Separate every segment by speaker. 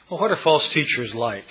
Speaker 1: Well, what are false teachers like?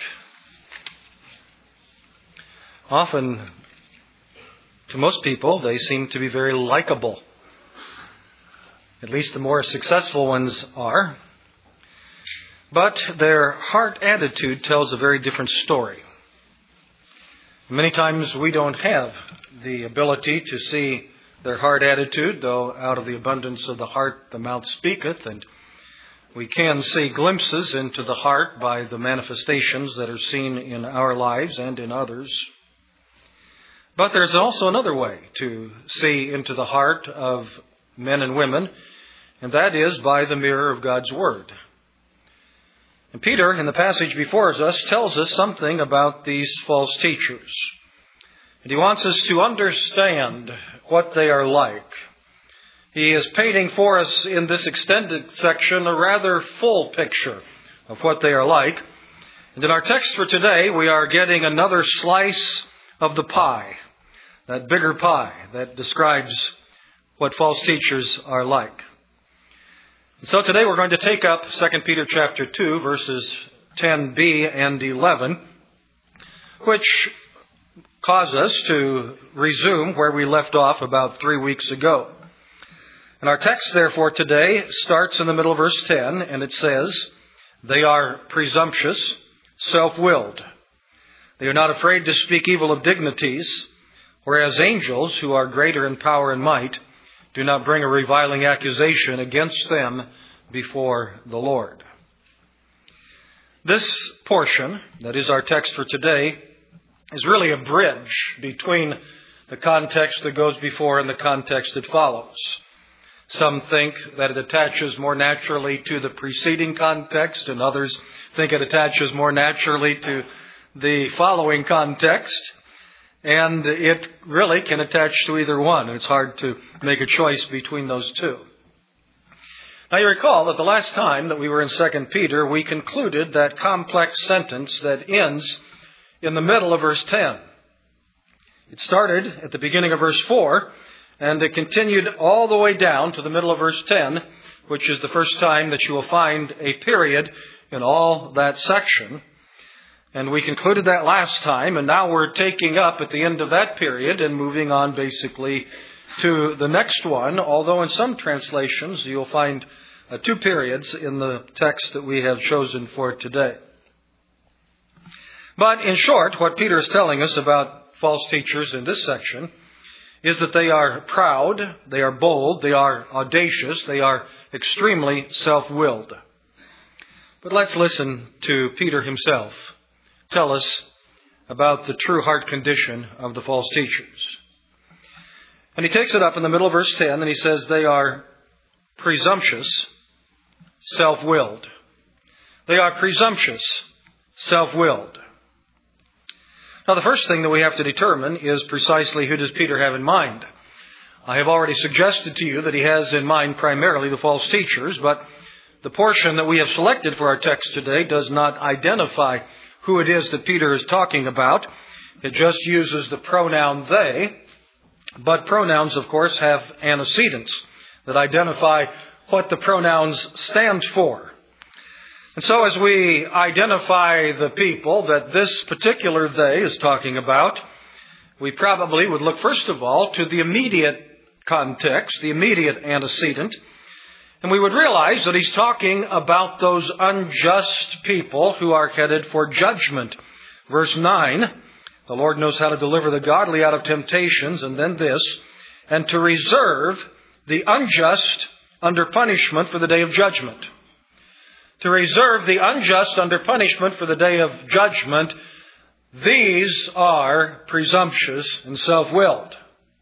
Speaker 1: Often, to most people, they seem to be very likable. At least the more successful ones are. But their heart attitude tells a very different story. Many times we don't have the ability to see their heart attitude, though out of the abundance of the heart the mouth speaketh, and we can see glimpses into the heart by the manifestations that are seen in our lives and in others. But there's also another way to see into the heart of men and women, and that is by the mirror of God's Word. And Peter, in the passage before us, tells us something about these false teachers. And he wants us to understand what they are like. He is painting for us in this extended section a rather full picture of what they are like. And in our text for today, we are getting another slice of the pie, that bigger pie that describes what false teachers are like. And so today we're going to take up 2 Peter chapter 2, verses 10b and 11, which cause us to resume where we left off about 3 weeks ago. And our text, therefore, today starts in the middle of verse 10, and it says, "They are presumptuous, self-willed. They are not afraid to speak evil of dignities, whereas angels, who are greater in power and might, do not bring a reviling accusation against them before the Lord." This portion, that is our text for today, is really a bridge between the context that goes before and the context that follows. Some think that it attaches more naturally to the preceding context, and others think it attaches more naturally to the following context. And it really can attach to either one. It's hard to make a choice between those two. Now you recall that the last time that we were in 2 Peter, we concluded that complex sentence that ends in the middle of verse 10. It started at the beginning of verse 4, and it continued all the way down to the middle of verse 10, which is the first time that you will find a period in all that section. And we concluded that last time, and now we're taking up at the end of that period and moving on basically to the next one, although in some translations you'll find 2 periods in the text that we have chosen for today. But in short, what Peter is telling us about false teachers in this section is that they are proud, they are bold, they are audacious, they are extremely self-willed. But let's listen to Peter himself tell us about the true heart condition of the false teachers. And he takes it up in the middle of verse 10 and he says they are presumptuous, self-willed. They are presumptuous, self-willed. Now the first thing that we have to determine is precisely who does Peter have in mind. I have already suggested to you that he has in mind primarily the false teachers, but the portion that we have selected for our text today does not identify who it is that Peter is talking about. It just uses the pronoun they, but pronouns, of course, have antecedents that identify what the pronouns stand for. And so as we identify the people that this particular they is talking about, we probably would look first of all to the immediate context, the immediate antecedent, and we would realize that he's talking about those unjust people who are headed for judgment. Verse 9, the Lord knows how to deliver the godly out of temptations, and then this, and to reserve the unjust under punishment for the day of judgment. To reserve the unjust under punishment for the day of judgment, these are presumptuous and self-willed.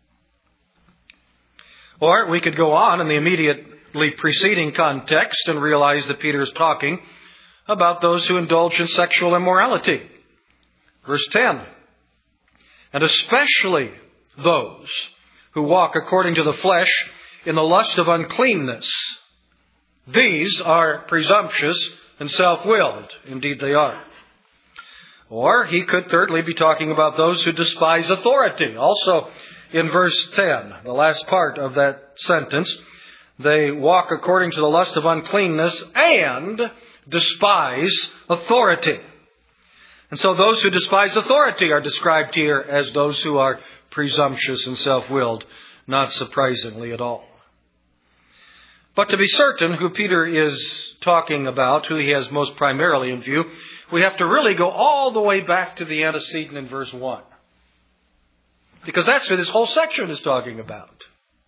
Speaker 1: Or we could go on in the immediately preceding context and realize that Peter is talking about those who indulge in sexual immorality. Verse 10, and especially those who walk according to the flesh in the lust of uncleanness. These are presumptuous and self-willed. Indeed they are. Or he could thirdly be talking about those who despise authority. Also in verse 10, the last part of that sentence, they walk according to the lust of uncleanness and despise authority. And so those who despise authority are described here as those who are presumptuous and self-willed, not surprisingly at all. But to be certain who Peter is talking about, who he has most primarily in view, we have to really go all the way back to the antecedent in verse 1. Because that's what this whole section is talking about.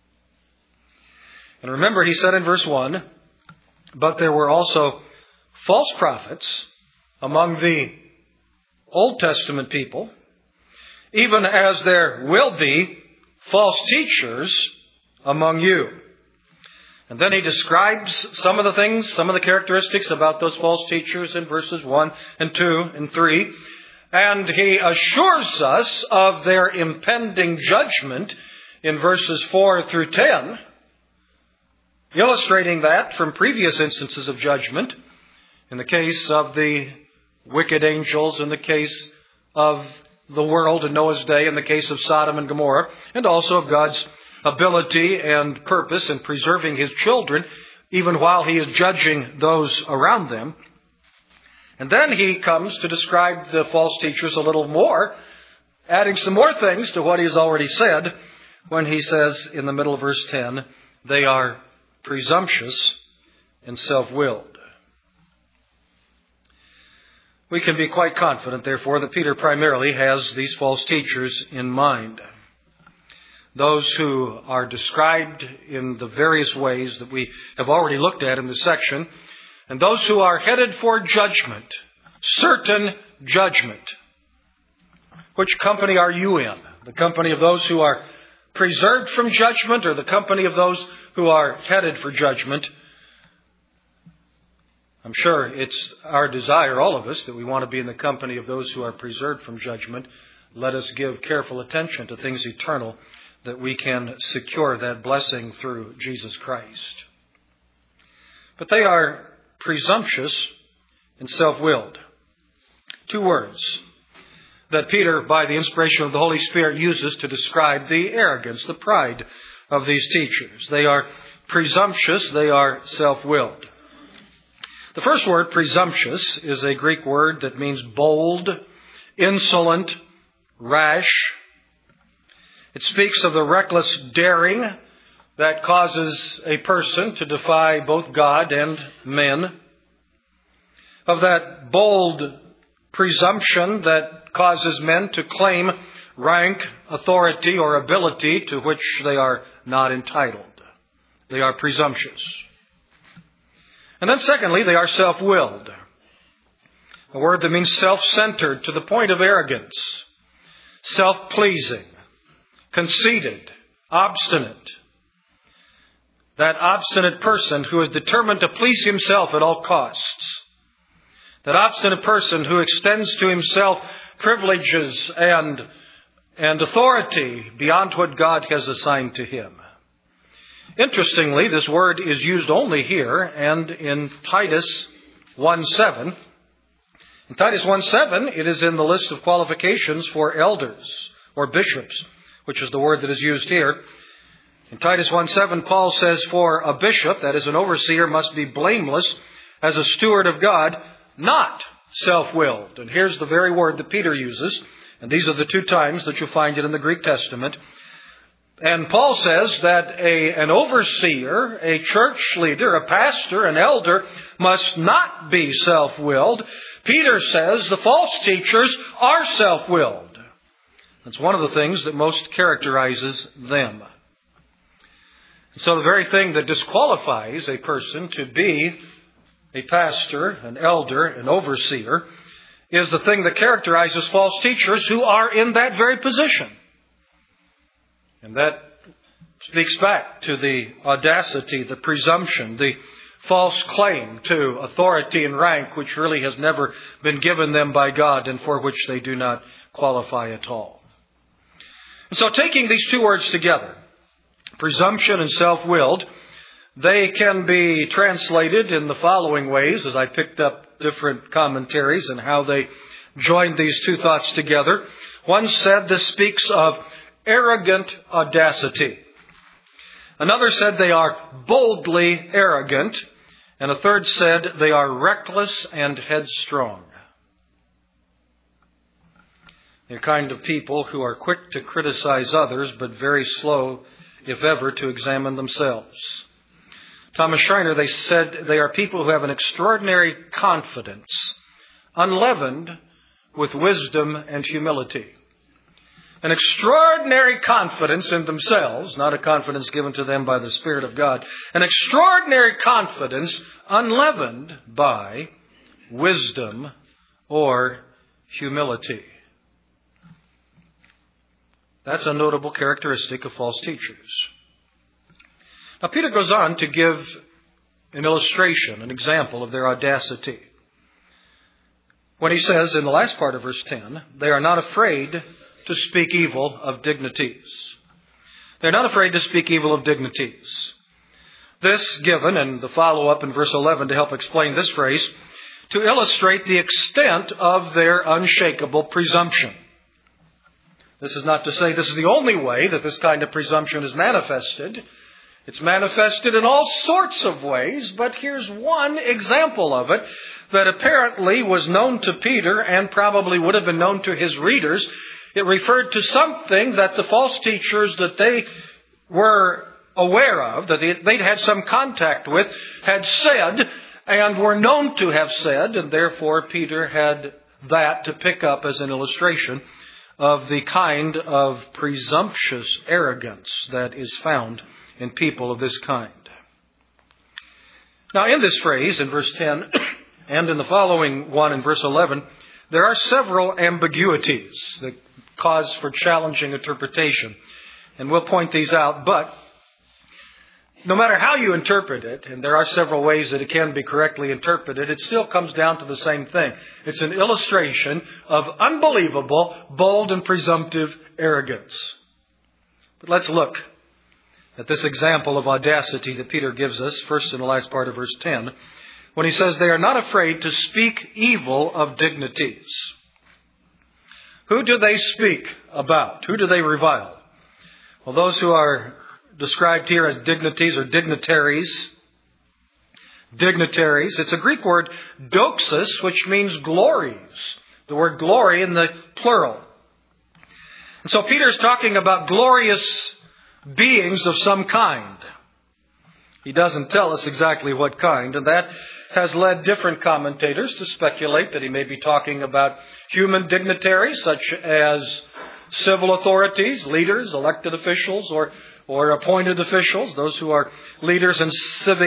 Speaker 1: And remember, he said in verse 1, but there were also false prophets among the Old Testament people, even as there will be false teachers among you. And then he describes some of the things, some of the characteristics about those false teachers in verses 1 and 2 and 3. And he assures us of their impending judgment in verses 4 through 10, illustrating that from previous instances of judgment, in the case of the wicked angels, in the case of the world in Noah's day, in the case of Sodom and Gomorrah, and also of God's ability and purpose in preserving His children, even while He is judging those around them. And then he comes to describe the false teachers a little more, adding some more things to what He has already said, when he says in the middle of verse 10, they are presumptuous and self-willed. We can be quite confident, therefore, that Peter primarily has these false teachers in mind. Those who are described in the various ways that we have already looked at in this section, and those who are headed for judgment, certain judgment. Which company are you in? The company of those who are preserved from judgment, or the company of those who are headed for judgment? I'm sure it's our desire, all of us, that we want to be in the company of those who are preserved from judgment. Let us give careful attention to things eternal, that we can secure that blessing through Jesus Christ. But they are presumptuous and self-willed. Two words that Peter, by the inspiration of the Holy Spirit, uses to describe the arrogance, the pride of these teachers. They are presumptuous, they are self-willed. The first word, presumptuous, is a Greek word that means bold, insolent, rash. It speaks of the reckless daring that causes a person to defy both God and men. Of that bold presumption that causes men to claim rank, authority, or ability to which they are not entitled. They are presumptuous. And then secondly, they are self-willed. A word that means self-centered to the point of arrogance, self-pleasing, conceited, obstinate. That obstinate person who is determined to please himself at all costs. That obstinate person who extends to himself privileges and authority beyond what God has assigned to him. Interestingly, this word is used only here and in Titus 1:7. In Titus 1:7, it is in the list of qualifications for elders or bishops, which is the word that is used here. In Titus 1:7, Paul says, for a bishop, that is an overseer, must be blameless as a steward of God, not self-willed. And here's the very word that Peter uses. And these are the two times that you'll find it in the Greek Testament. And Paul says that an overseer, a church leader, a pastor, an elder must not be self-willed. Peter says the false teachers are self-willed. That's one of the things that most characterizes them. So the very thing that disqualifies a person to be a pastor, an elder, an overseer, is the thing that characterizes false teachers who are in that very position. And that speaks back to the audacity, the presumption, the false claim to authority and rank, which really has never been given them by God and for which they do not qualify at all. And so taking these two words together, presumption and self-willed, they can be translated in the following ways, as I picked up different commentaries and how they joined these two thoughts together. One said this speaks of arrogant audacity. Another said they are boldly arrogant. And a third said, they are reckless and headstrong. They're kind of people who are quick to criticize others, but very slow, if ever, to examine themselves. Thomas Schreiner, they said they are people who have an extraordinary confidence, unleavened with wisdom and humility. An extraordinary confidence in themselves, not a confidence given to them by the Spirit of God. An extraordinary confidence unleavened by wisdom or humility. That's a notable characteristic of false teachers. Now, Peter goes on to give an illustration, an example of their audacity. When he says in the last part of verse 10, they are not afraid to speak evil of dignities. They're not afraid to speak evil of dignities. This given, and the follow-up in verse 11 to help explain this phrase, to illustrate the extent of their unshakable presumption. This is not to say this is the only way that this kind of presumption is manifested. It's manifested in all sorts of ways, but here's one example of it that apparently was known to Peter and probably would have been known to his readers. It referred to something that the false teachers that they were aware of, that they'd had some contact with, had said and were known to have said, and therefore Peter had that to pick up as an illustration of the kind of presumptuous arrogance that is found in people of this kind. Now, in this phrase, in verse 10, and in the following one in verse 11, there are several ambiguities that cause for challenging interpretation. And we'll point these out, but no matter how you interpret it, and there are several ways that it can be correctly interpreted, it still comes down to the same thing. It's an illustration of unbelievable, bold, and presumptive arrogance. But let's look at this example of audacity that Peter gives us, first in the last part of verse 10, when he says they are not afraid to speak evil of dignities. Who do they speak about? Who do they revile? Well, those who are described here as dignities or dignitaries. Dignitaries. It's a Greek word, doxis, which means glories. The word glory in the plural. And so Peter's talking about glorious beings of some kind. He doesn't tell us exactly what kind, and that has led different commentators to speculate that he may be talking about human dignitaries such as civil authorities, leaders, elected officials, or appointed officials, those who are leaders in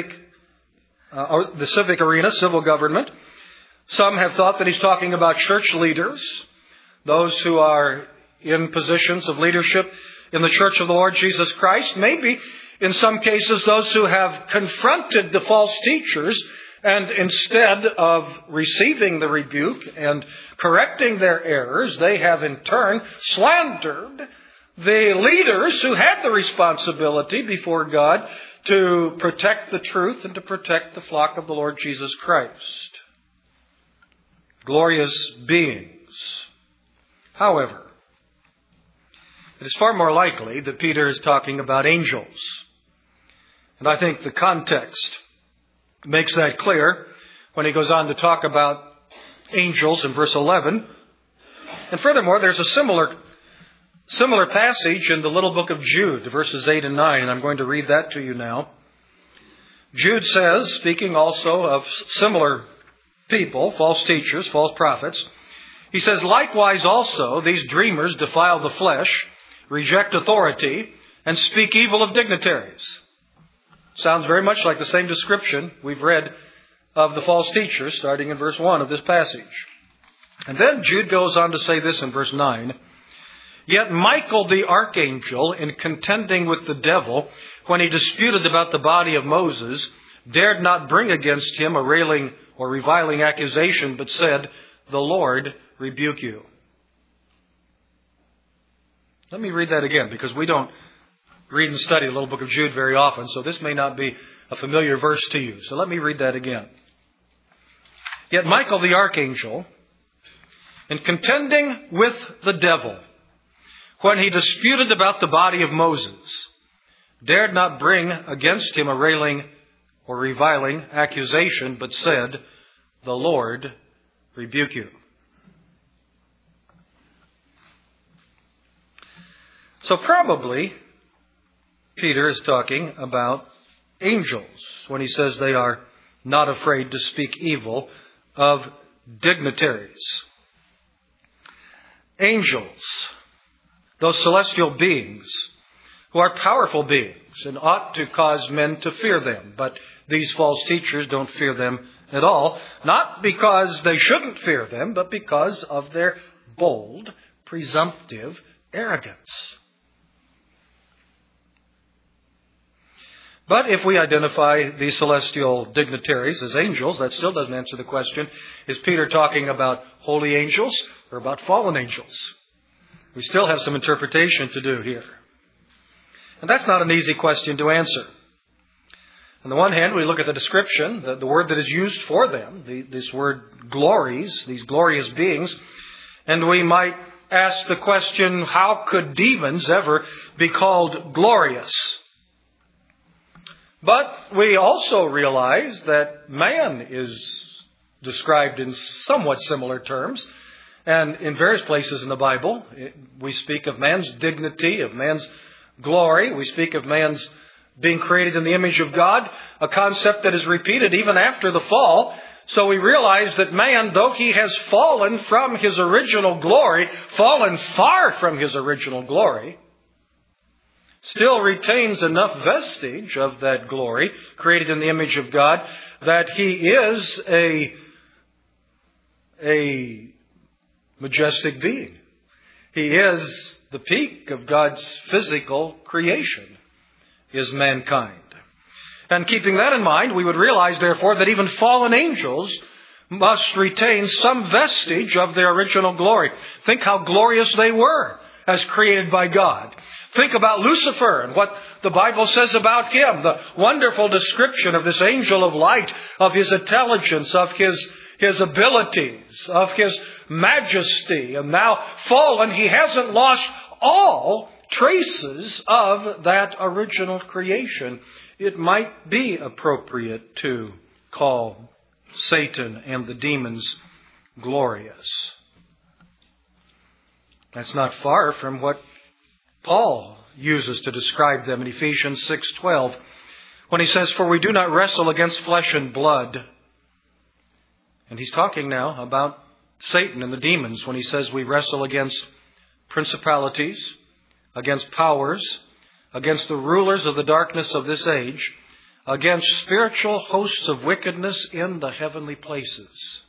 Speaker 1: the civic arena, civil government. Some have thought that he's talking about church leaders, those who are in positions of leadership in the church of the Lord Jesus Christ. Maybe, in some cases, those who have confronted the false teachers and instead of receiving the rebuke and correcting their errors, they have in turn slandered the leaders who had the responsibility before God to protect the truth and to protect the flock of the Lord Jesus Christ. Glorious beings. However, it is far more likely that Peter is talking about angels. And I think the context makes that clear when he goes on to talk about angels in verse 11. And furthermore, there's a similar passage in the little book of Jude, verses 8 and 9, and I'm going to read that to you now. Jude says, speaking also of similar people, false teachers, false prophets, he says, likewise also these dreamers defile the flesh, reject authority, and speak evil of dignitaries. Sounds very much like the same description we've read of the false teachers, starting in verse 1 of this passage. And then Jude goes on to say this in verse 9. Yet Michael the archangel, in contending with the devil, when he disputed about the body of Moses, dared not bring against him a railing or reviling accusation, but said, the Lord rebuke you. Let me read that again, because we don't read and study the little book of Jude very often, so this may not be a familiar verse to you. So let me read that again. Yet Michael the archangel, in contending with the devil, when he disputed about the body of Moses, dared not bring against him a railing or reviling accusation, but said, "The Lord rebuke you." So probably Peter is talking about angels when he says they are not afraid to speak evil of dignitaries. Angels, those celestial beings who are powerful beings and ought to cause men to fear them. But these false teachers don't fear them at all, not because they shouldn't fear them, but because of their bold, presumptive arrogance. But if we identify these celestial dignitaries as angels, that still doesn't answer the question, is Peter talking about holy angels or about fallen angels? We still have some interpretation to do here. And that's not an easy question to answer. On the one hand, we look at the description, the word that is used for them, this word glories, these glorious beings, and we might ask the question, how could demons ever be called glorious? But we also realize that man is described in somewhat similar terms. And in various places in the Bible, we speak of man's dignity, of man's glory. We speak of man's being created in the image of God, a concept that is repeated even after the fall. So we realize that man, though he has fallen from his original glory, fallen far from his original glory, still retains enough vestige of that glory, created in the image of God, that he is a majestic being. He is the peak of God's physical creation, is mankind. And keeping that in mind, we would realize, therefore, that even fallen angels must retain some vestige of their original glory. Think how glorious they were as created by God. Think about Lucifer and what the Bible says about him. The wonderful description of this angel of light, of his intelligence, of his abilities, of his majesty. And now fallen, he hasn't lost all traces of that original creation. It might be appropriate to call Satan and the demons glorious. That's not far from what Paul uses to describe them in Ephesians 6:12, when he says, "For we do not wrestle against flesh and blood." And he's talking now about Satan and the demons when he says we wrestle against principalities, against powers, against the rulers of the darkness of this age, against spiritual hosts of wickedness in the heavenly places.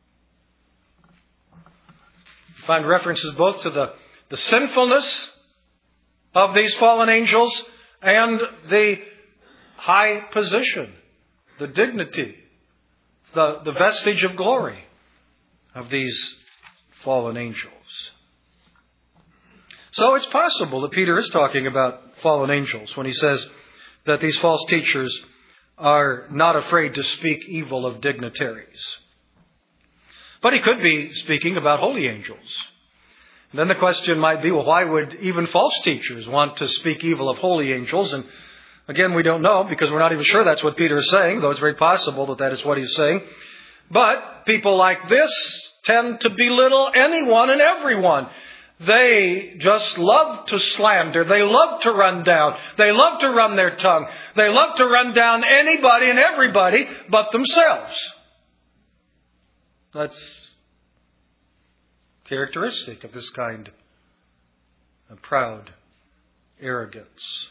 Speaker 1: You find references both to the sinfulness of these fallen angels and the high position, the dignity, the vestige of glory of these fallen angels. So it's possible that Peter is talking about fallen angels when he says that these false teachers are not afraid to speak evil of dignitaries. But he could be speaking about holy angels. And then the question might be, well, why would even false teachers want to speak evil of holy angels? And again, we don't know because we're not even sure that's what Peter is saying, though it's very possible that that is what he's saying. But people like this tend to belittle anyone and everyone. They just love to slander. They love to run down. They love to run their tongue. They love to run down anybody and everybody but themselves. That's characteristic of this kind of proud arrogance.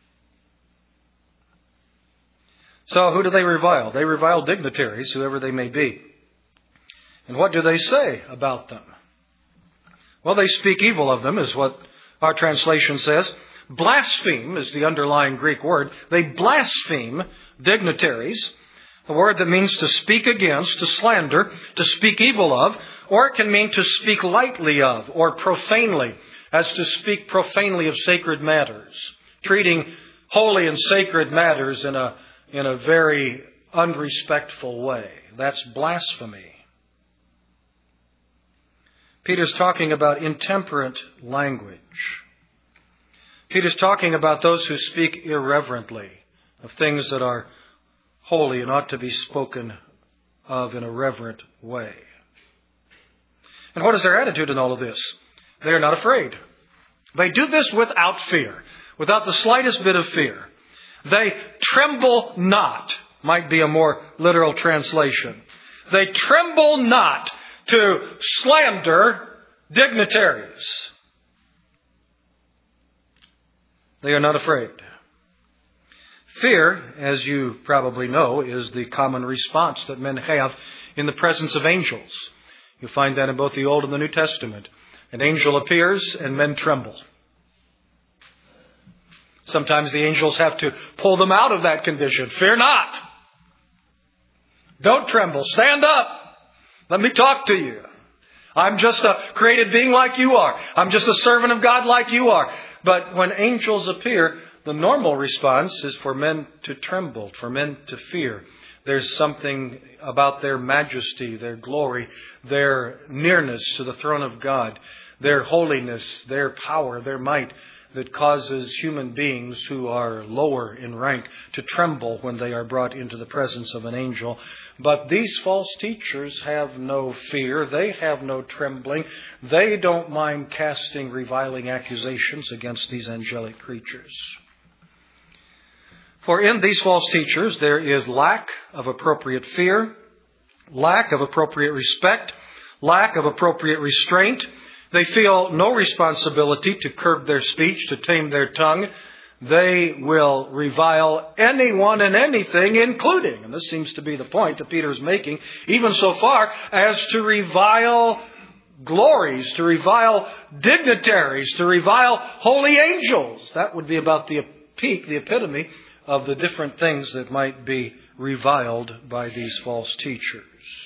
Speaker 1: So who do they revile? They revile dignitaries, whoever they may be. And what do they say about them? Well, they speak evil of them, is what our translation says. Blaspheme is the underlying Greek word. They blaspheme dignitaries, a word that means to speak against, to slander, to speak evil of, or it can mean to speak lightly of, or profanely, as to speak profanely of sacred matters, treating holy and sacred matters in a very unrespectful way. That's blasphemy. Peter's talking about intemperate language. Peter's talking about those who speak irreverently of things that are holy and ought to be spoken of in a reverent way. And what is their attitude in all of this? They are not afraid. They do this without fear, without the slightest bit of fear. They tremble not, might be a more literal translation. They tremble not to slander dignitaries. They are not afraid. Fear, as you probably know, is the common response that men have in the presence of angels. You find that in both the Old and the New Testament. An angel appears and men tremble. Sometimes the angels have to pull them out of that condition. Fear not. Don't tremble. Stand up. Let me talk to you. I'm just a created being like you are. I'm just a servant of God like you are. But when angels appear, the normal response is for men to tremble, for men to fear. There's something about their majesty, their glory, their nearness to the throne of God, their holiness, their power, their might, that causes human beings who are lower in rank to tremble when they are brought into the presence of an angel. But these false teachers have no fear. They have no trembling. They don't mind casting reviling accusations against these angelic creatures. For in these false teachers there is lack of appropriate fear, lack of appropriate respect, lack of appropriate restraint. They feel no responsibility to curb their speech, to tame their tongue. They will revile anyone and anything, including, and this seems to be the point that Peter is making, even so far as to revile glories, to revile dignitaries, to revile holy angels. That would be about the peak, the epitome of the different things that might be reviled by these false teachers.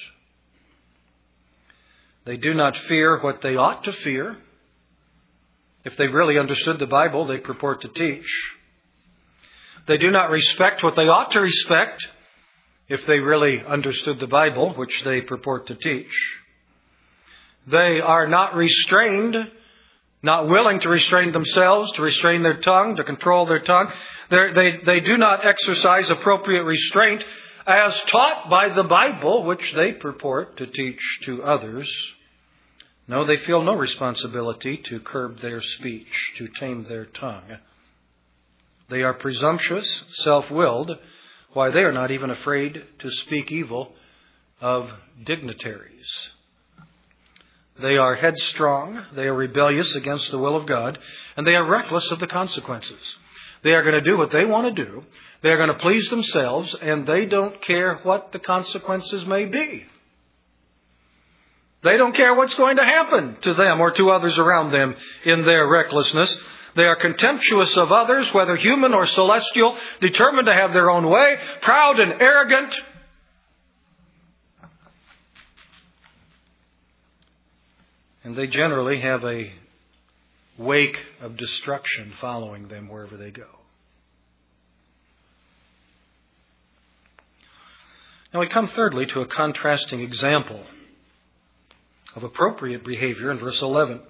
Speaker 1: They do not fear what they ought to fear. If they really understood the Bible, they purport to teach. They do not respect what they ought to respect if they really understood the Bible, which they purport to teach. They are not restrained, not willing to restrain themselves, to restrain their tongue, to control their tongue. They do not exercise appropriate restraint as taught by the Bible, which they purport to teach to others. No, they feel no responsibility to curb their speech, to tame their tongue. They are presumptuous, self-willed. Why, they are not even afraid to speak evil of dignitaries. They are headstrong, they are rebellious against the will of God, and they are reckless of the consequences. They are going to do what they want to do. They are going to please themselves, and they don't care what the consequences may be. They don't care what's going to happen to them or to others around them in their recklessness. They are contemptuous of others, whether human or celestial, determined to have their own way, proud and arrogant. And they generally have a wake of destruction following them wherever they go. Now we come thirdly to a contrasting example of appropriate behavior in verse 11.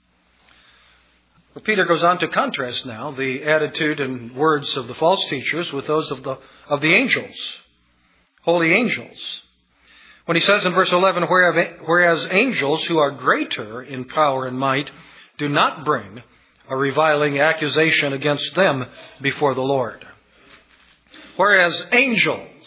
Speaker 1: Well, Peter goes on to contrast now the attitude and words of the false teachers with those of the angels, holy angels. When he says in verse 11, whereas angels who are greater in power and might do not bring a reviling accusation against them before the Lord. Whereas angels,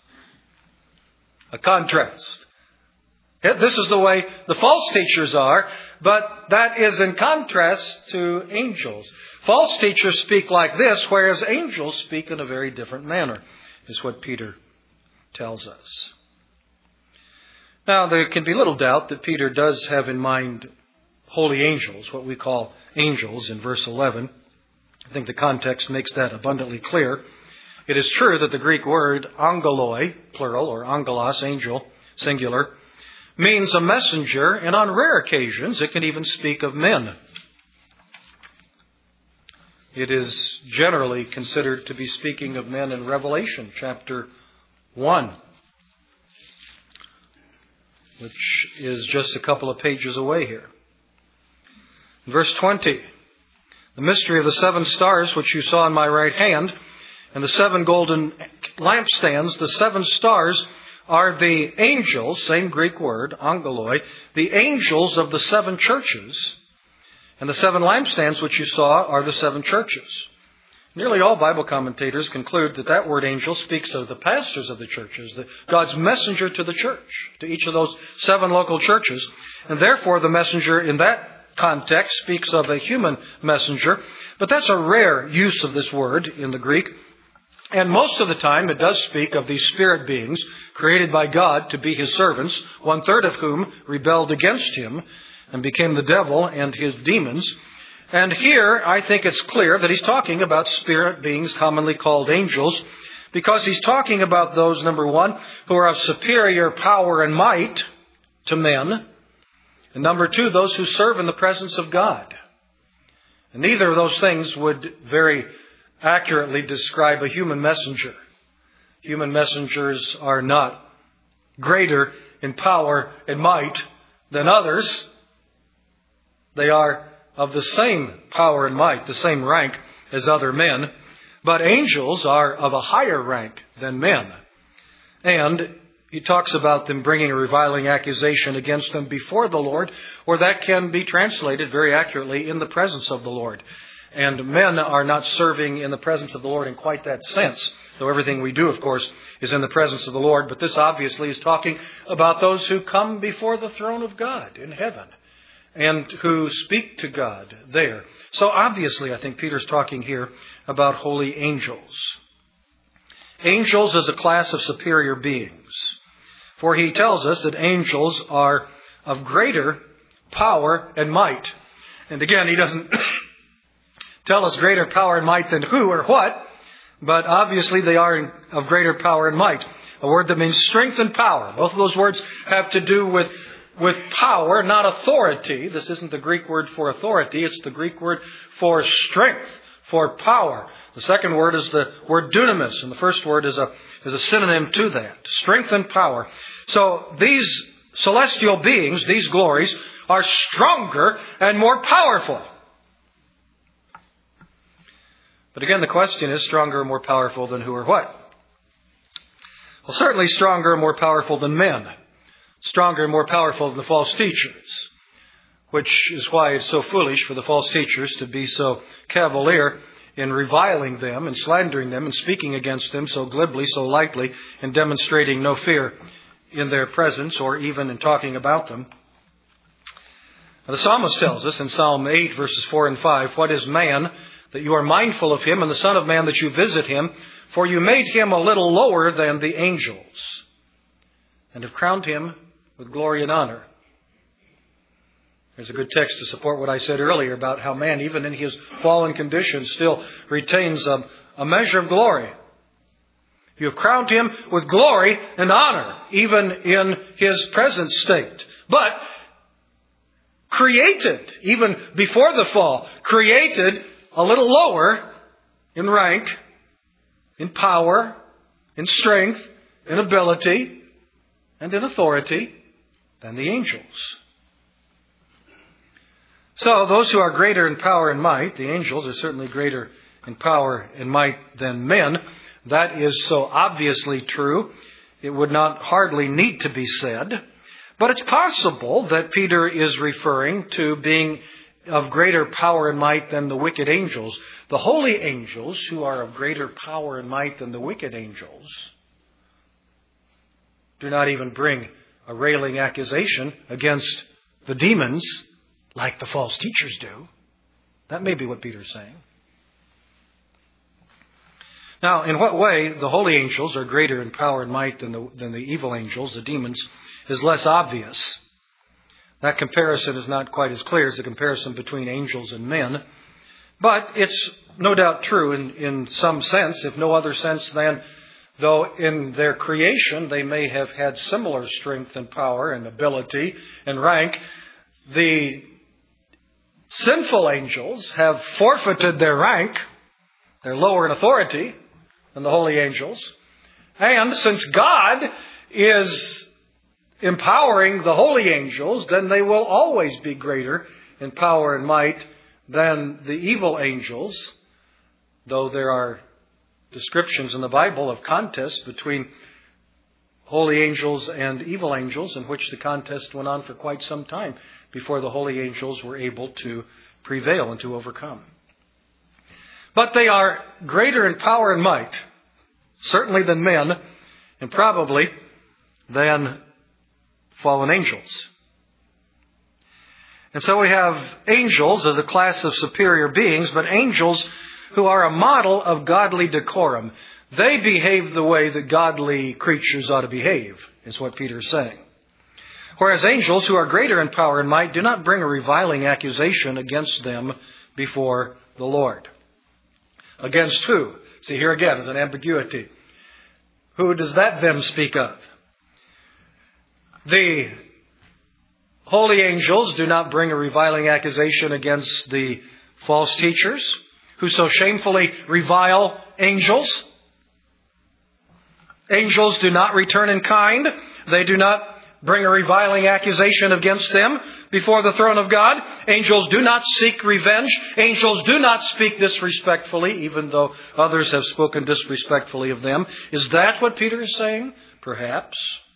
Speaker 1: a contrast. This is the way the false teachers are, but that is in contrast to angels. False teachers speak like this, whereas angels speak in a very different manner, is what Peter tells us. Now, there can be little doubt that Peter does have in mind holy angels, what we call angels in verse 11. I think the context makes that abundantly clear. It is true that the Greek word angeloi, plural, or angelos, angel, singular, means a messenger, and on rare occasions it can even speak of men. It is generally considered to be speaking of men in Revelation chapter 1, which is just a couple of pages away here. Verse 20, the mystery of the 7 stars which you saw in my right hand And the 7 golden lampstands, the 7 stars, are the angels, same Greek word, angeloi, the angels of the 7 churches. And the 7 lampstands which you saw are the 7 churches. Nearly all Bible commentators conclude that that word angel speaks of the pastors of the churches, God's messenger to the church, to each of those 7 local churches. And therefore the messenger in that context speaks of a human messenger. But that's a rare use of this word in the Greek. And most of the time it does speak of these spirit beings created by God to be His servants, 1/3 of whom rebelled against Him and became the devil and his demons. And here I think it's clear that he's talking about spirit beings commonly called angels, because he's talking about those, number 1, who are of superior power and might to men, and number 2, those who serve in the presence of God. And neither of those things would very accurately describe a human messenger. Human messengers are not greater in power and might than others. They are of the same power and might, the same rank as other men. But angels are of a higher rank than men. And he talks about them bringing a reviling accusation against them before the Lord, or that can be translated very accurately in the presence of the Lord. And men are not serving in the presence of the Lord in quite that sense, though everything we do, of course, is in the presence of the Lord. But this obviously is talking about those who come before the throne of God in heaven and who speak to God there. So obviously, I think Peter's talking here about holy angels. Angels as a class of superior beings. For he tells us that angels are of greater power and might. And again, he doesn't tell us greater power and might than who or what, but obviously they are of greater power and might. A word that means strength and power. Both of those words have to do with power, not authority. This isn't the Greek word for authority. It's the Greek word for strength, for power. The second word is the word dunamis, and the first word is a synonym to that. Strength and power. So these celestial beings, these glories, are stronger and more powerful. But again, the question is, stronger or more powerful than who or what? Well, certainly stronger and more powerful than men. Stronger and more powerful than the false teachers, which is why it's so foolish for the false teachers to be so cavalier in reviling them and slandering them and speaking against them so glibly, so lightly, and demonstrating no fear in their presence or even in talking about them. The psalmist tells us in Psalm 8, verses 4 and 5, "What is man that you are mindful of him, and the Son of Man that you visit him? For you made him a little lower than the angels, and have crowned him with glory and honor." There's a good text to support what I said earlier about how man, even in his fallen condition, still retains a measure of glory. You have crowned him with glory and honor, even in his present state. But created, even before the fall, created a little lower in rank, in power, in strength, in ability, and in authority than the angels. So those who are greater in power and might, the angels are certainly greater in power and might than men. That is so obviously true, it would not hardly need to be said. But it's possible that Peter is referring to being of greater power and might than the wicked angels. The holy angels, who are of greater power and might than the wicked angels, do not even bring a railing accusation against the demons like the false teachers do. That may be what Peter's saying. Now, in what way the holy angels are greater in power and might than the evil angels, the demons, is less obvious. That comparison is not quite as clear as the comparison between angels and men. But it's no doubt true in some sense, if no other sense than though in their creation they may have had similar strength and power and ability and rank, the sinful angels have forfeited their rank. They're lower in authority than the holy angels. And since God is empowering the holy angels, then they will always be greater in power and might than the evil angels, though there are descriptions in the Bible of contests between holy angels and evil angels, in which the contest went on for quite some time before the holy angels were able to prevail and to overcome. But they are greater in power and might, certainly than men, and probably than fallen angels. And so we have angels as a class of superior beings, but angels who are a model of godly decorum. They behave the way that godly creatures ought to behave, is what Peter is saying. Whereas angels who are greater in power and might do not bring a reviling accusation against them before the Lord. Against who? See, here again is an ambiguity. Who does that them speak of? The holy angels do not bring a reviling accusation against the false teachers who so shamefully revile angels. Angels do not return in kind. They do not bring a reviling accusation against them before the throne of God. Angels do not seek revenge. Angels do not speak disrespectfully, even though others have spoken disrespectfully of them. Is that what Peter is saying? Perhaps.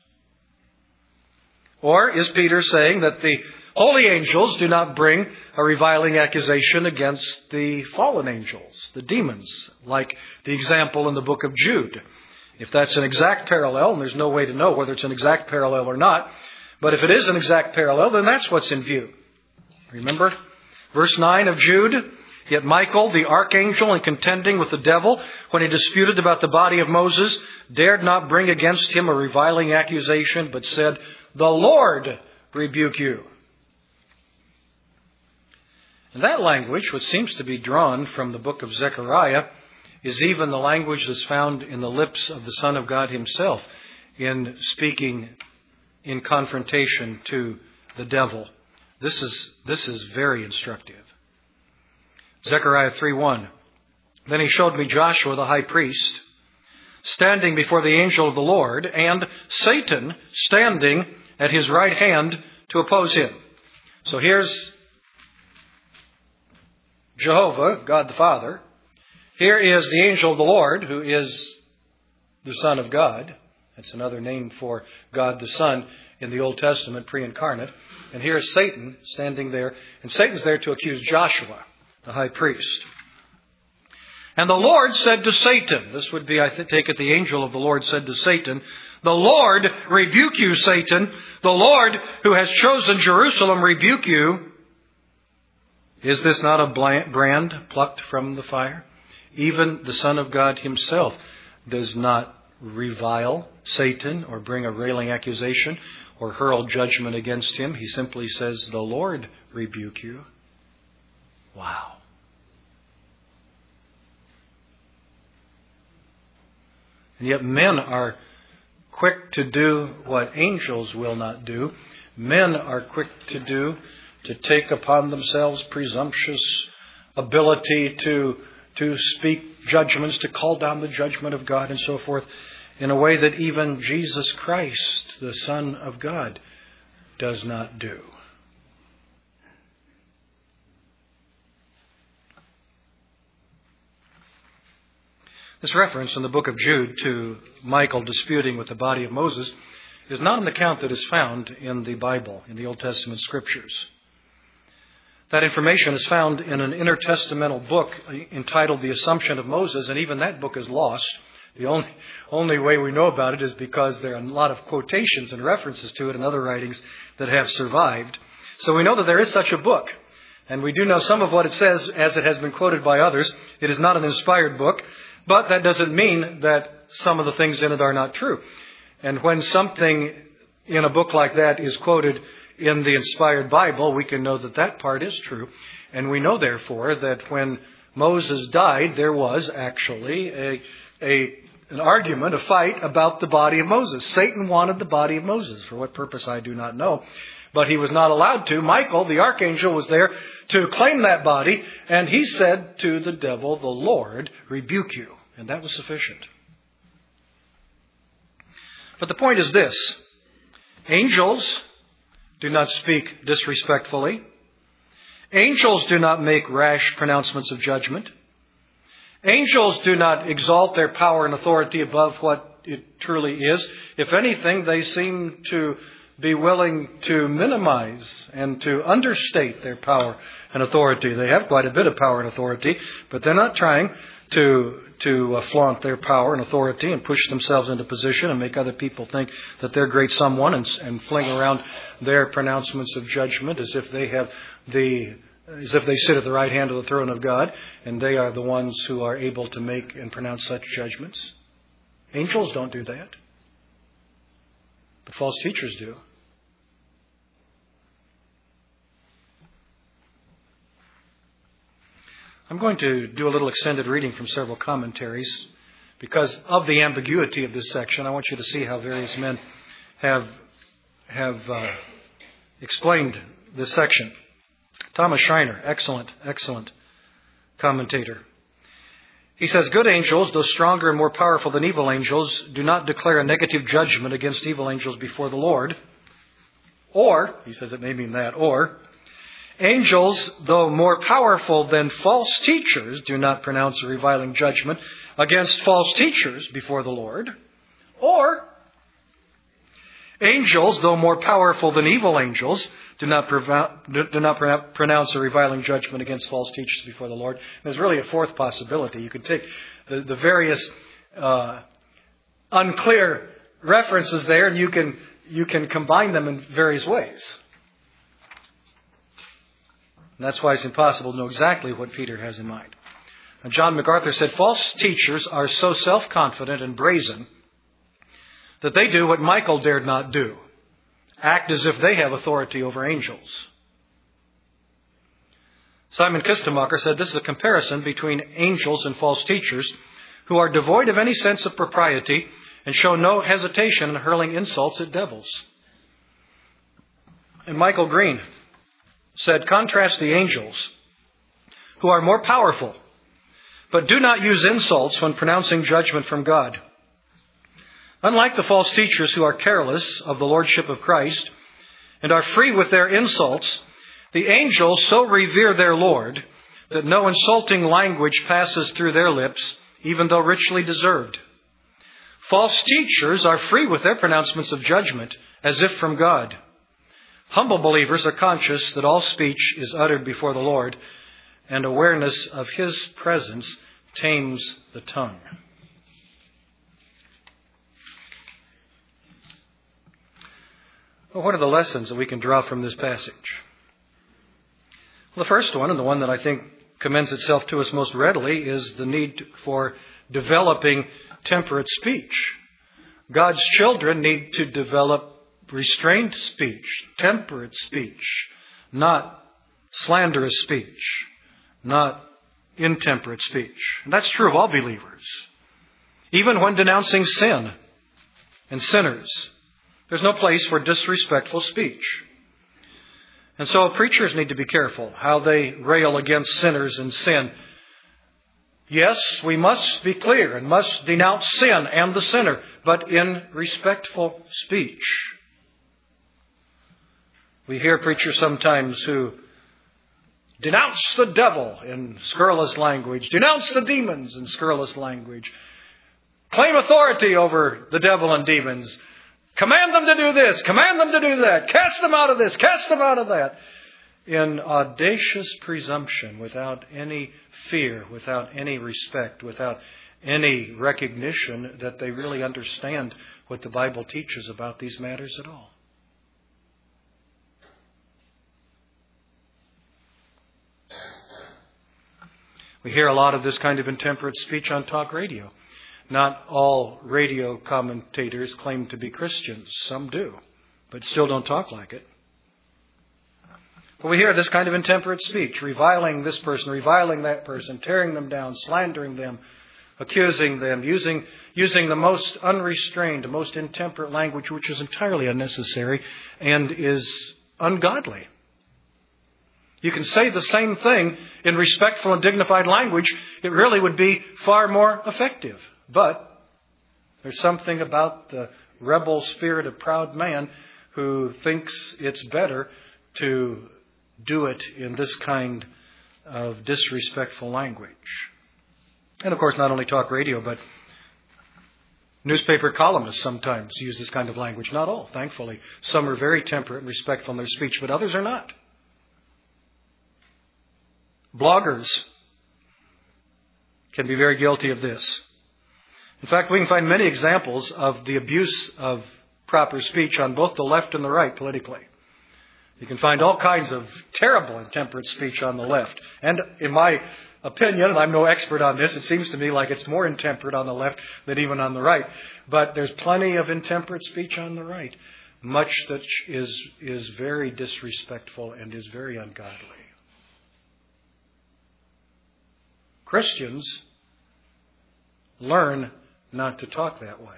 Speaker 1: Or is Peter saying that the holy angels do not bring a reviling accusation against the fallen angels, the demons, like the example in the book of Jude? If that's an exact parallel, and there's no way to know whether it's an exact parallel or not, but if it is an exact parallel, then that's what's in view. Remember verse 9 of Jude? Yet Michael, the archangel, in contending with the devil, when he disputed about the body of Moses, dared not bring against him a reviling accusation, but said, "The Lord rebuke you." And that language, which seems to be drawn from the book of Zechariah, is even the language that's found in the lips of the Son of God himself in speaking in confrontation to the devil. This is very instructive. Zechariah 3:1. Then he showed me Joshua the high priest standing before the angel of the Lord, and Satan standing at his right hand to oppose him. So here's Jehovah, God the Father. Here is the angel of the Lord, who is the Son of God. That's another name for God the Son in the Old Testament, pre-incarnate. And here is Satan standing there. And Satan's there to accuse Joshua, the high priest. And the Lord said to Satan, this would be, I take it, the angel of the Lord said to Satan, "The Lord rebuke you, Satan. The Lord who has chosen Jerusalem rebuke you. Is this not a brand plucked from the fire?" Even the Son of God himself does not revile Satan or bring a railing accusation or hurl judgment against him. He simply says, "The Lord rebuke you." Wow. And yet men are quick to do what angels will not do. Men are quick to take upon themselves presumptuous ability to speak judgments, to call down the judgment of God and so forth, in a way that even Jesus Christ, the Son of God, does not do. This reference in the book of Jude to Michael disputing with the body of Moses is not an account that is found in the Bible, in the Old Testament Scriptures. That information is found in an intertestamental book entitled The Assumption of Moses, and even that book is lost. The only way we know about it is because there are a lot of quotations and references to it in other writings that have survived. So we know that there is such a book, and we do know some of what it says as it has been quoted by others. It is not an inspired book, but that doesn't mean that some of the things in it are not true. And when something in a book like that is quoted in the inspired Bible, we can know that that part is true. And we know, therefore, that when Moses died, there was actually an argument, a fight about the body of Moses. Satan wanted the body of Moses. For what purpose, I do not know. But he was not allowed to. Michael, the archangel, was there to claim that body. And he said to the devil, "The Lord rebuke you." And that was sufficient. But the point is this. Angels do not speak disrespectfully. Angels do not make rash pronouncements of judgment. Angels do not exalt their power and authority above what it truly is. If anything, they seem to be willing to minimize and to understate their power and authority. They have quite a bit of power and authority, but they're not trying to flaunt their power and authority and push themselves into position and make other people think that they're great someone and fling around their pronouncements of judgment as if they sit at the right hand of the throne of God and they are the ones who are able to make and pronounce such judgments. Angels don't do that. The false teachers do. I'm going to do a little extended reading from several commentaries because of the ambiguity of this section. I want you to see how various men have explained this section. Thomas Schreiner, excellent commentator. He says, good angels, though stronger and more powerful than evil angels, do not declare a negative judgment against evil angels before the Lord. Or, he says it may mean that, or, angels, though more powerful than false teachers, do not pronounce a reviling judgment against false teachers before the Lord. Or, angels, though more powerful than evil angels, do not pronounce a reviling judgment against false teachers before the Lord. There's really a fourth possibility. You could take the various unclear references there, and you can combine them in various ways. And that's why it's impossible to know exactly what Peter has in mind. And John MacArthur said, false teachers are so self-confident and brazen that they do what Michael dared not do. Act as if they have authority over angels. Simon Kistemacher said this is a comparison between angels and false teachers who are devoid of any sense of propriety and show no hesitation in hurling insults at devils. And Michael Green said, contrast the angels who are more powerful but do not use insults when pronouncing judgment from God. Unlike the false teachers who are careless of the lordship of Christ and are free with their insults, the angels so revere their Lord that no insulting language passes through their lips, even though richly deserved. False teachers are free with their pronouncements of judgment, as if from God. Humble believers are conscious that all speech is uttered before the Lord, and awareness of His presence tames the tongue. Well, what are the lessons that we can draw from this passage? Well, the first one, and the one that I think commends itself to us most readily, is the need for developing temperate speech. God's children need to develop restrained speech, temperate speech, not slanderous speech, not intemperate speech. And that's true of all believers. Even when denouncing sin and sinners, there's no place for disrespectful speech. And so preachers need to be careful how they rail against sinners and sin. Yes, we must be clear and must denounce sin and the sinner, but in respectful speech. We hear preachers sometimes who denounce the devil in scurrilous language, denounce the demons in scurrilous language, claim authority over the devil and demons, command them to do this, command them to do that, cast them out of this, cast them out of that, in audacious presumption, without any fear, without any respect, without any recognition that they really understand what the Bible teaches about these matters at all. We hear a lot of this kind of intemperate speech on talk radio. Not all radio commentators claim to be Christians. Some do, but still don't talk like it. But we hear this kind of intemperate speech, reviling this person, reviling that person, tearing them down, slandering them, accusing them, using the most unrestrained, most intemperate language, which is entirely unnecessary and is ungodly. You can say the same thing in respectful and dignified language. It really would be far more effective. But there's something about the rebel spirit of proud man who thinks it's better to do it in this kind of disrespectful language. And of course, not only talk radio, but newspaper columnists sometimes use this kind of language. Not all, thankfully. Some are very temperate and respectful in their speech, but others are not. Bloggers can be very guilty of this. In fact, we can find many examples of the abuse of proper speech on both the left and the right politically. You can find all kinds of terrible intemperate speech on the left. And in my opinion, and I'm no expert on this, it seems to me like it's more intemperate on the left than even on the right. But there's plenty of intemperate speech on the right. Much that is very disrespectful and is very ungodly. Christians learn not to talk that way.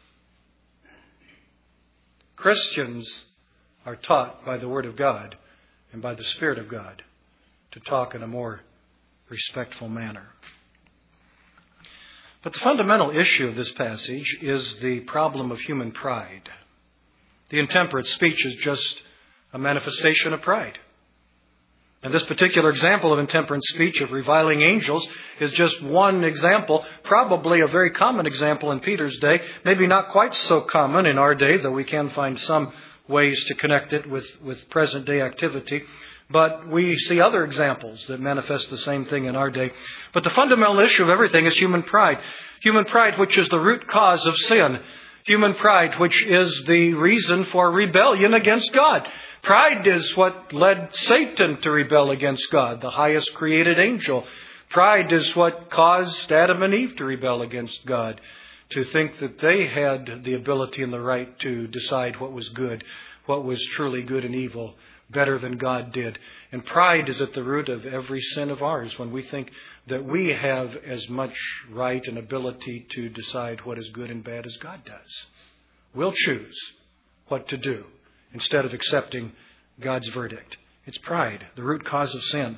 Speaker 1: Christians are taught by the Word of God and by the Spirit of God to talk in a more respectful manner. But the fundamental issue of this passage is the problem of human pride. The intemperate speech is just a manifestation of pride. And this particular example of intemperate speech, of reviling angels, is just one example, probably a very common example in Peter's day, maybe not quite so common in our day, though we can find some ways to connect it with present day activity. But we see other examples that manifest the same thing in our day. But the fundamental issue of everything is human pride. Human pride, which is the root cause of sin. Human pride, which is the reason for rebellion against God. Pride is what led Satan to rebel against God, the highest created angel. Pride is what caused Adam and Eve to rebel against God, to think that they had the ability and the right to decide what was good, what was truly good and evil, better than God did. And pride is at the root of every sin of ours, when we think that we have as much right and ability to decide what is good and bad as God does. We'll choose what to do instead of accepting God's verdict. It's pride, the root cause of sin.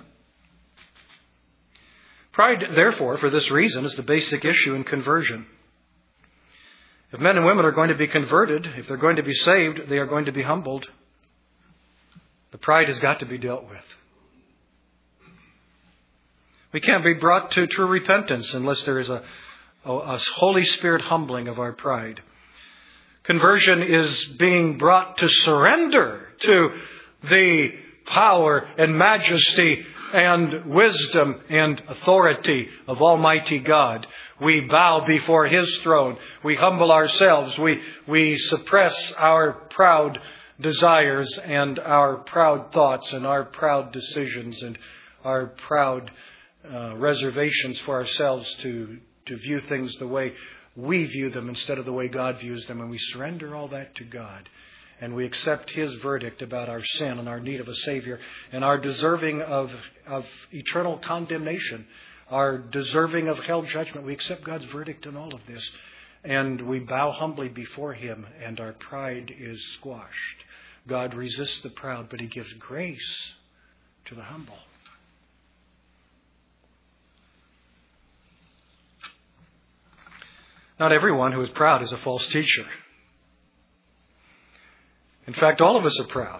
Speaker 1: Pride, therefore, for this reason, is the basic issue in conversion. If men and women are going to be converted, if they're going to be saved, they are going to be humbled. The pride has got to be dealt with. We can't be brought to true repentance unless there is a Holy Spirit humbling of our pride. Conversion is being brought to surrender to the power and majesty and wisdom and authority of Almighty God. We bow before His throne. We humble ourselves. We suppress our proud desires and our proud thoughts and our proud decisions and our proud reservations for ourselves to view things the way we view them instead of the way God views them. And we surrender all that to God. And we accept His verdict about our sin and our need of a Savior and our deserving of eternal condemnation, our deserving of hell judgment. We accept God's verdict in all of this. And we bow humbly before Him, and our pride is squashed. God resists the proud, but He gives grace to the humble. Not everyone who is proud is a false teacher. In fact, all of us are proud.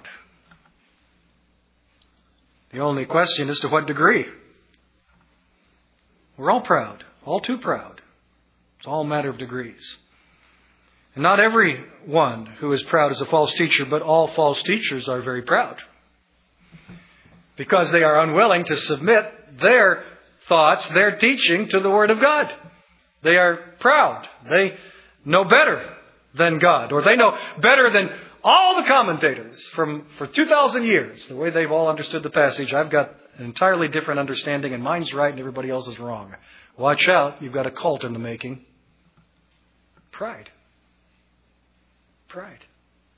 Speaker 1: The only question is to what degree. We're all proud, all too proud. It's all a matter of degrees. And not everyone who is proud is a false teacher, but all false teachers are very proud, because they are unwilling to submit their thoughts, their teaching to the Word of God. They are proud. They know better than God, or they know better than all the commentators for 2,000 years. The way they've all understood the passage, I've got an entirely different understanding, and mine's right and everybody else is wrong. Watch out, you've got a cult in the making. Pride. Pride.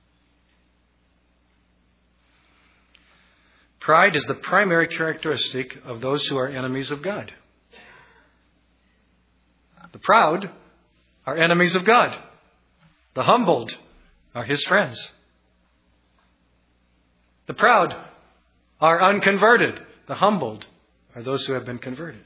Speaker 1: Pride is the primary characteristic of those who are enemies of God. The proud are enemies of God. The humbled are His friends. The proud are unconverted. The humbled are those who have been converted.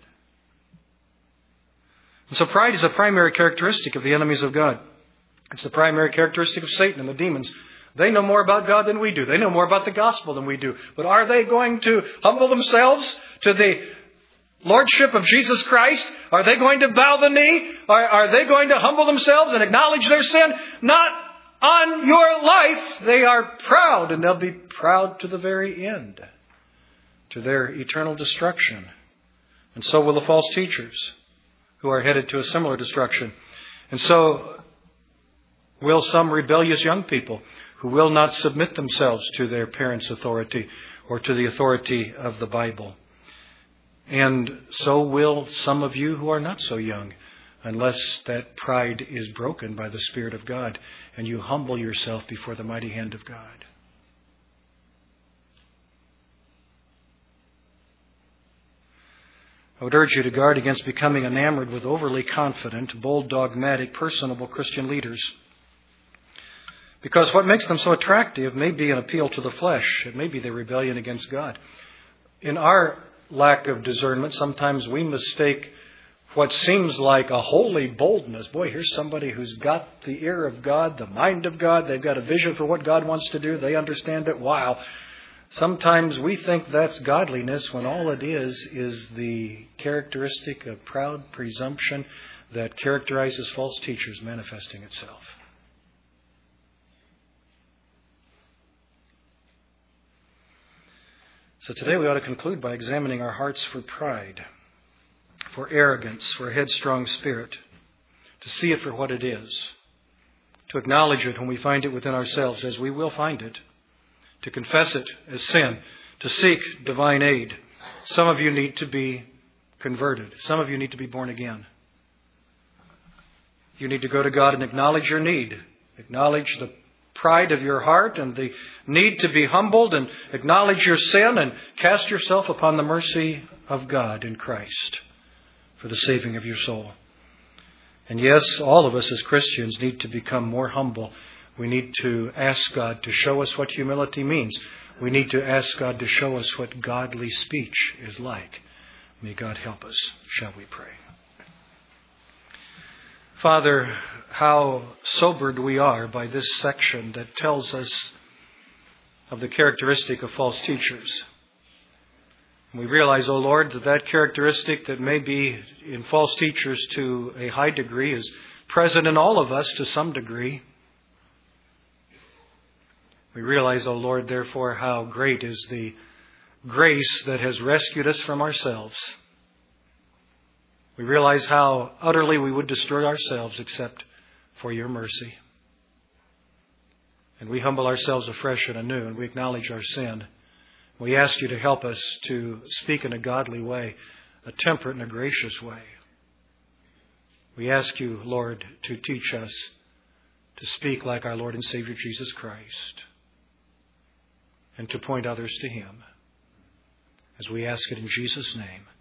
Speaker 1: And so pride is a primary characteristic of the enemies of God. It's the primary characteristic of Satan and the demons. They know more about God than we do. They know more about the gospel than we do. But are they going to humble themselves to the lordship of Jesus Christ? Are they going to bow the knee? Are they going to humble themselves and acknowledge their sin? Not on your life. They are proud, and they'll be proud to the very end, to their eternal destruction. And so will the false teachers who are headed to a similar destruction. And so will some rebellious young people who will not submit themselves to their parents' authority or to the authority of the Bible. And so will some of you who are not so young, unless that pride is broken by the Spirit of God and you humble yourself before the mighty hand of God. I would urge you to guard against becoming enamored with overly confident, bold, dogmatic, personable Christian leaders. Because what makes them so attractive may be an appeal to the flesh. It may be their rebellion against God. In our lack of discernment, sometimes we mistake what seems like a holy boldness. Boy, here's somebody who's got the ear of God, the mind of God. They've got a vision for what God wants to do. They understand it. Wow. Sometimes we think that's godliness when all it is the characteristic of proud presumption that characterizes false teachers manifesting itself. So today we ought to conclude by examining our hearts for pride, for arrogance, for a headstrong spirit, to see it for what it is, to acknowledge it when we find it within ourselves, as we will find it, to confess it as sin, to seek divine aid. Some of you need to be converted. Some of you need to be born again. You need to go to God and acknowledge your need. Acknowledge the pride of your heart and the need to be humbled, and acknowledge your sin and cast yourself upon the mercy of God in Christ for the saving of your soul. And yes, all of us as Christians need to become more humble. We need to ask God to show us what humility means. We need to ask God to show us what godly speech is like. May God help us. Shall we pray? Father, how sobered we are by this section that tells us of the characteristic of false teachers. We realize, O Lord, that characteristic that may be in false teachers to a high degree is present in all of us to some degree. We realize, O Lord, therefore, how great is the grace that has rescued us from ourselves. We realize how utterly we would destroy ourselves except for your mercy. And we humble ourselves afresh and anew, and we acknowledge our sin. We ask you to help us to speak in a godly way, a temperate and a gracious way. We ask you, Lord, to teach us to speak like our Lord and Savior Jesus Christ, and to point others to Him. As we ask it in Jesus' name.